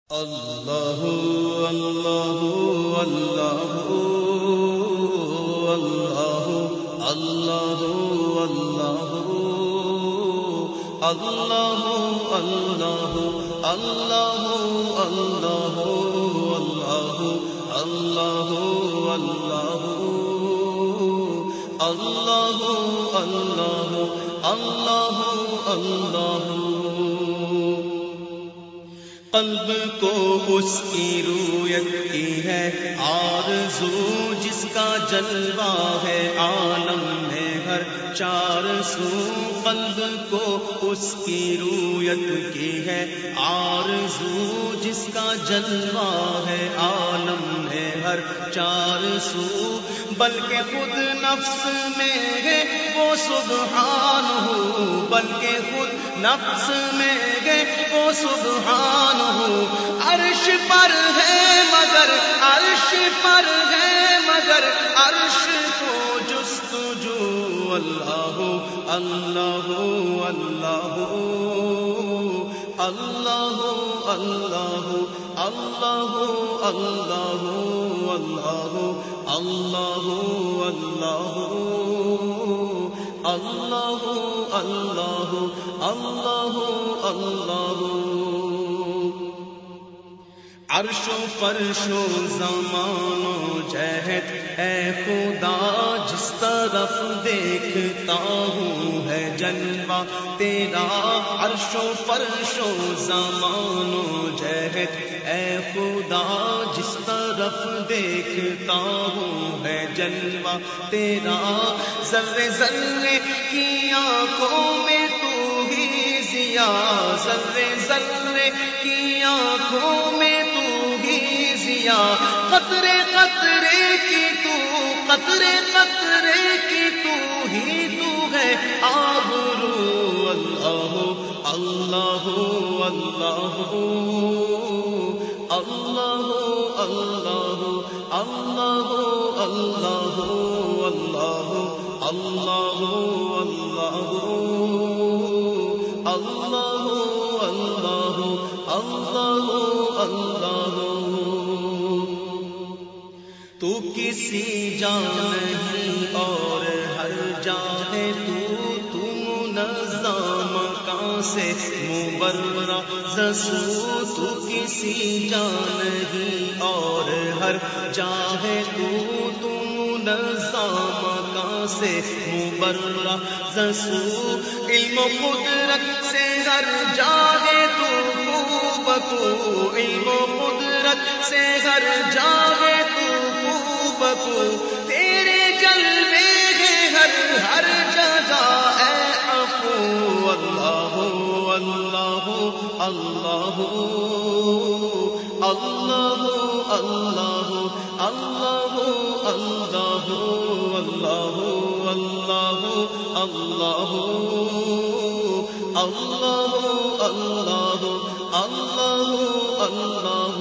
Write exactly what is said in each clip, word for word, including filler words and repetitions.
اللہ اللہ اللہ اللہ اللہ اللہ اللہ اللہ اللہ اللہ اللہ اللہ اللہ اللہ اللہ قلب کو اس کی رویت کی ہے آرزو، جس کا جلوہ ہے عالم میں ہر چار سو۔ قلب کو اس کی رویت کی ہے آرزو، جس کا جلوہ ہے عالم میں ہر چار سو۔ بلکہ خود نفس میں ہے وہ سبحان ہو، بلکہ خود نفس میں ہے وہ سبحان ہو۔ عرش پر ہے مگر عرش پر ہے مگر عرش کو جستجو۔ اللہ اللہ اللہ اللہ اللہ اللہ اللہ اللہ اللہ اللہ اللہ اللہ اللہ۔ عرش و فرش و زمان و جہت اے خدا، جس طرف دیکھتا ہوں ہے جلوہ تیرا۔ عرش و فرش و زمان و جہت اے خدا، جس طرف دیکھتا ہوں ہے جلوہ تیرا۔ ذرے ذرے کی آنکھوں میں تو ہی ضیا، ذرے ذرے کی آنکھوں میں تو ہی ضیا۔ قطرے قطرے کی تو قطرے قطرے کی تو ہی تو ہے آبرو۔ اللہ اللہ اللہ اللہ اللہ اللہ اللہ اللہ اللہ اللہ اللہ اللہ اللہ۔ تو کسی جا نہیں اور ہر جا ہے تو، تو منظم مکان سے مبرز سو۔ تو کسی جا نہیں اور ہر جا ہے تو، تو منظم مکان سے مبرز سو۔ علم و قدرت سے ہر جا ہے تو بکو، علم و قدرت سے ہر جا ہے تو بکو۔ تیرے جلوے ہیں ہر ہر جگہ اے عفو۔ اللہ اللہ اللہ اللہ اللہ اللہ اللہ اللہ اللہ اللہ اللہ اللہ اللہ اللہ۔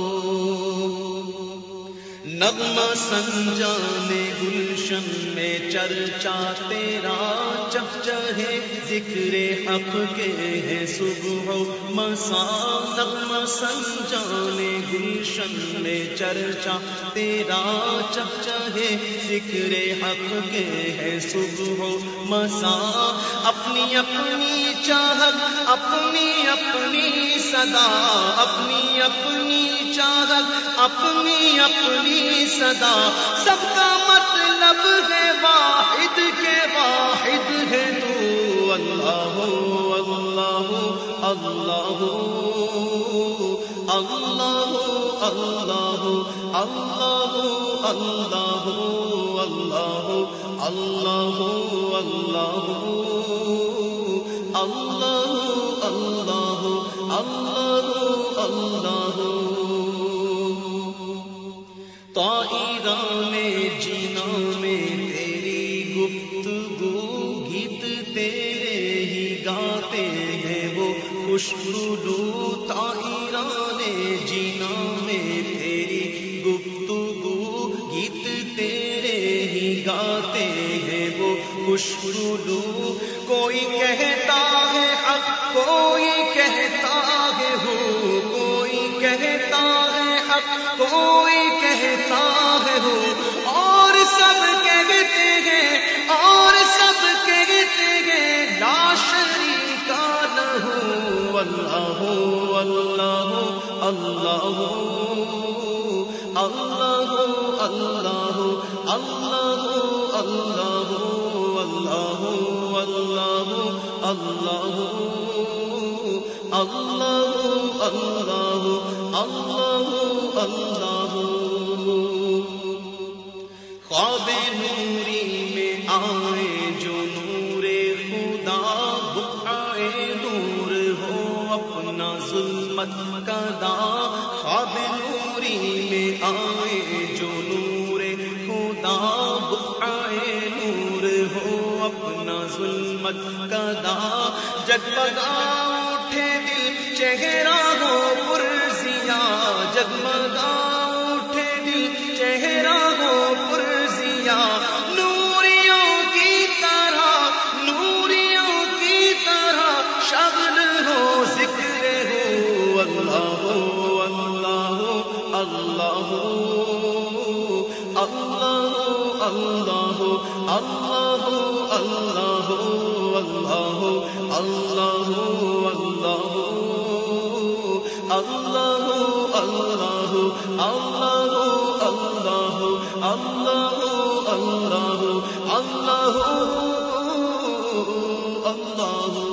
نغمہ سنجانے گلشن میں چرچا تیرا، چہچہے ذکر حق کے ہے صبح و مساء۔ نغمہ سنجانے گلشن میں چرچا تیرا، چہچہے ذکر حق کے ہے صبح و مساء۔ اپنی اپنی چاہت اپنی اپنی صدا، اپنی اپنی چاہت اپنی اپنی صدا۔ سب کا مطلب ہے واحد کے واحد ہے تو۔ اللہ اللہ اللہ اللہ اللہ اللہ اللہ اللہ اللہ اللہ اللہ اللہ اللہ۔ طائران جینا میں تیری گفتگو، گیت تیرے ہی گاتے ہیں وہ خوشبو۔ طائران جینا میں تیری گفتگو، گیت تیرے ہی گاتے ہیں وہ خوشبو۔ کوئی کہتا ہے حق، کوئی کہتا ہے ہو، کوئی کہتا حق کوئی کہتا ہے ہو، اور سب کہتے ہیں اور سب کہتے ہیں لا شریک لہ، اللہ اللہ اللہ اللہ اللہ اللہ اللہ اللہ اللہ اللہ اللہ اللہ اللہ۔ خواب نوری میں آئے جو نور خدا، بقعے نور ہو اپنا ظلمت کا داں۔ خواب نوری میں آئے جو نور خدا، بقعے نور ہو اپنا ظلمت کا داں۔ جگمگا اٹھے دل چہرہ ہو پرزیاں، جگمگا اٹھے دل چہرہ ہو پرزیاں، نوریوں کی طرح نوریوں کی طرح شغل ہو ذکر ہو، اللہ اللہ اللہ اللہ اللہ اللہ اللہ اللہ اللہ اللہ اللہ اللہ اللہ اللہ اللہ اللہ اللہ